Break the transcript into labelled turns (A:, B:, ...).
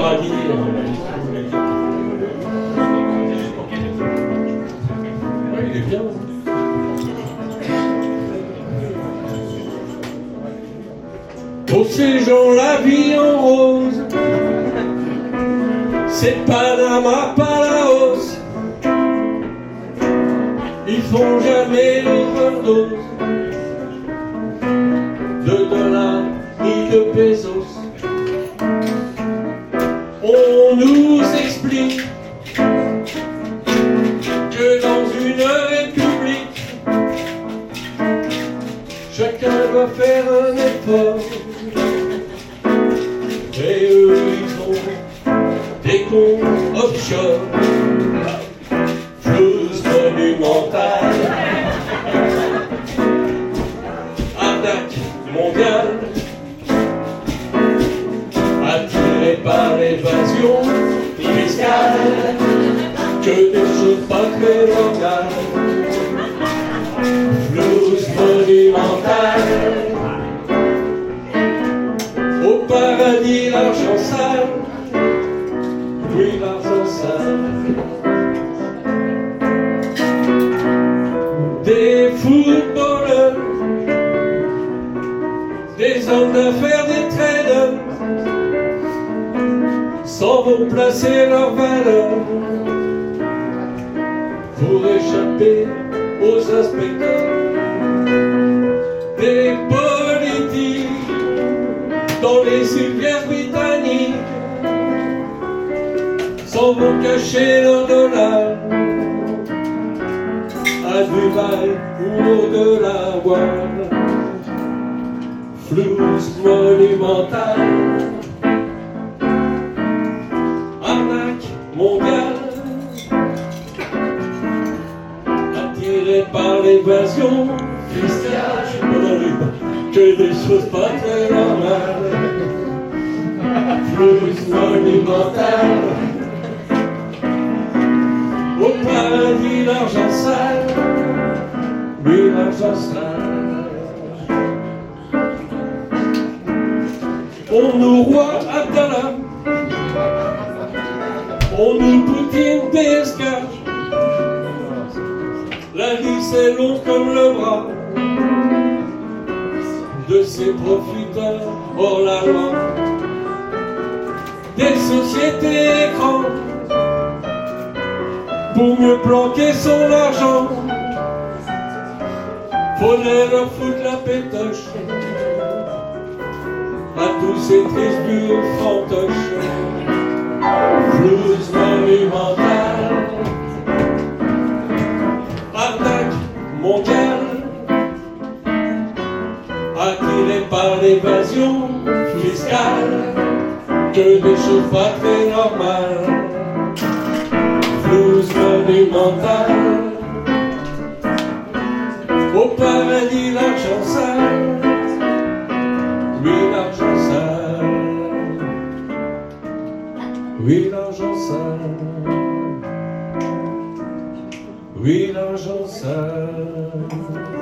A: paradis. Ouais, il est bien. Pour ces gens, la vie en rose, c'est Panama, pas la hausse. Ils font jamais l'overdose de dollars ni de pesos. On nous explique que dans une république, chacun doit faire un effort. Et eux, ils ont des comptes offshore, flouze monumentale, arnaque mondiale, attirée par l'évasion fiscale, que des choses pas très locales, flouze monumentale. Au paradis, l'argent sale, oui, l'argent sale. Des footballeurs, des hommes d'affaires, des traders, s'en vont placer leurs valeurs pour échapper aux inspecteurs. Des politiques dans les civières britanniques s'en vont cacher leurs dollars à Dubaï ou au-delà, voilà. Flouze monumentale, arnaque mondiale, attirée par l'évasion fiscale, je suis pas dans les que des choses pas très normales. Flouze monumentale, au paradis l'argent sale, oui l'argent sale. On nous roi Abdallah, on nous Poutine DSK, la liste est longue comme le bras de ces profiteurs hors la loi. Des sociétés écrans pour mieux planquer son argent, faudrait leur foutre la pétoche à tous ces tristes fantoches. Flouze monumentale, arnaque mondiale, attirée par l'évasion fiscale, que des choses pas très normales. Flouze monumentale, au paradis l'argent sale, oui l'argent sale, oui l'argent sale, oui l'argent sale.